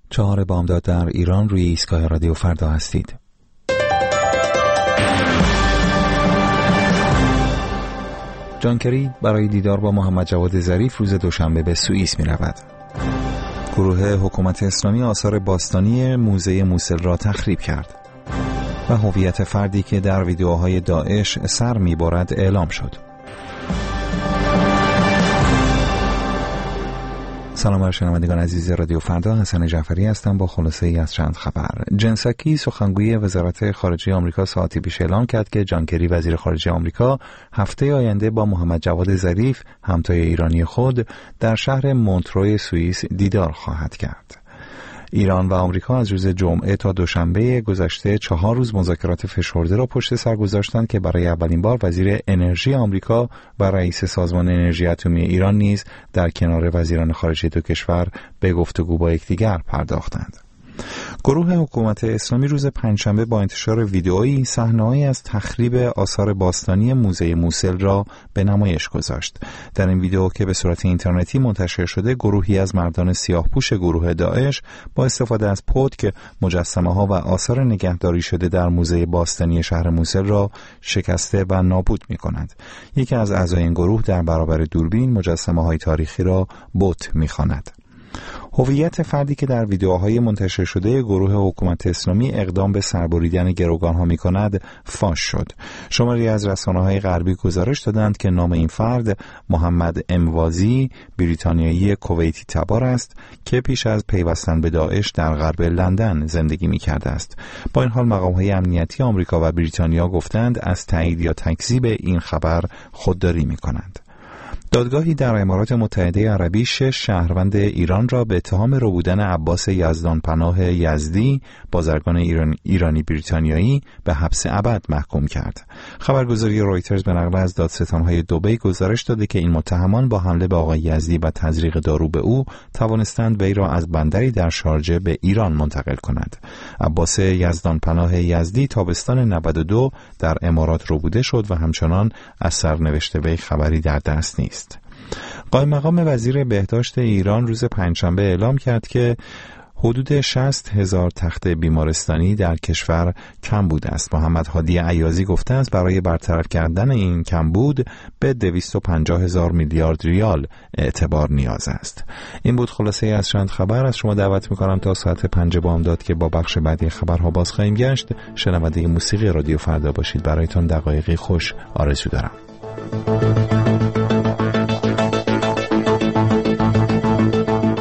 4 بامداد در ایران روی ایستگاه رادیو فردا هستید. جان کری برای دیدار با محمد جواد ظریف روز دوشنبه به سوئیس می رود. گروه حکومت اسلامی آثار باستانی موزه موصل را تخریب کرد و هویت فردی که در ویدیوهای داعش سر می برد اعلام شد. سلام بر شنوندگان عزیز رادیو فردا، حسن جعفری هستم با خلاصه ای از چند خبر. جن ساکی سخنگوی وزارت خارجه آمریکا ساعتی پیش اعلام کرد که جان کری وزیر خارجه آمریکا هفته آینده با محمد جواد ظریف همتای ایرانی خود در شهر مونتروی سوئیس دیدار خواهد کرد. ایران و آمریکا از روز جمعه تا دوشنبه گذشته 4 روز مذاکرات فشرده را پشت سر گذاشتند که برای اولین بار وزیر انرژی آمریکا و رئیس سازمان انرژی اتمی ایران نیز در کنار وزیران خارجه دو کشور به گفتگو با یکدیگر پرداختند. گروه حکومت اسلامی روز پنجشنبه با انتشار ویدئویی صحنه‌ای از تخریب آثار باستانی موزه موصل را به نمایش گذاشت. در این ویدئو که به صورت اینترنتی منتشر شده، گروهی از مردان سیاه‌پوش گروه داعش با استفاده از پتک مجسمه‌ها و آثار نگهداری شده در موزه باستانی شهر موصل را شکسته و نابود می‌کنند. یکی از اعضای این گروه در برابر دوربین مجسمه‌های تاریخی را بت می‌خواند. هویت فردی که در ویدیوهای منتشر شده گروه حکومت اسلامی اقدام به سربریدن گروگانها می‌کند فاش شد. شماری از رسانه‌های غربی گزارش دادند که نام این فرد محمد اموازی بریتانیایی کویتی تبار است که پیش از پیوستن به داعش در غرب لندن زندگی می‌کرده است. با این حال مقام‌های امنیتی آمریکا و بریتانیا گفتند از تایید یا تکذیب این خبر خودداری می‌کنند. دادگاهی در امارات متحده عربی 6 شهروند ایران را به اتهام ربودن عباس یزدانپناه یزدی، بازرگان ایرانی بریتانیایی، به حبس ابد محکوم کرد. خبرگزاری رویترز به نقل از دادستان‌های دبی گزارش داده که این متهمان با حمله به آقای یزدی و تزریق دارو به او توانستند وی را از بندری در شارجه به ایران منتقل کنند. عباس یزدانپناه یزدی تابستان 92 در امارات ربوده شد و همچنان از سرنوشت وی خبری در دست نیست. قائم مقام وزیر بهداشت ایران روز پنجشنبه اعلام کرد که حدود 60,000 تخت بیمارستانی در کشور کمبود است. محمد هادی عیاضی گفته است برای برطرف کردن این کمبود به 250,000 میلیارد ریال اعتبار نیاز است. این بود خلاصه از چند خبر. از شما دعوت می‌کنم تا ساعت 5 بامداد که با بخش بعدی خبرها باز خواهیم گشت شنونده موسیقی رادیو فردا باشید. برایتان دقایقی خوش آرزو دارم.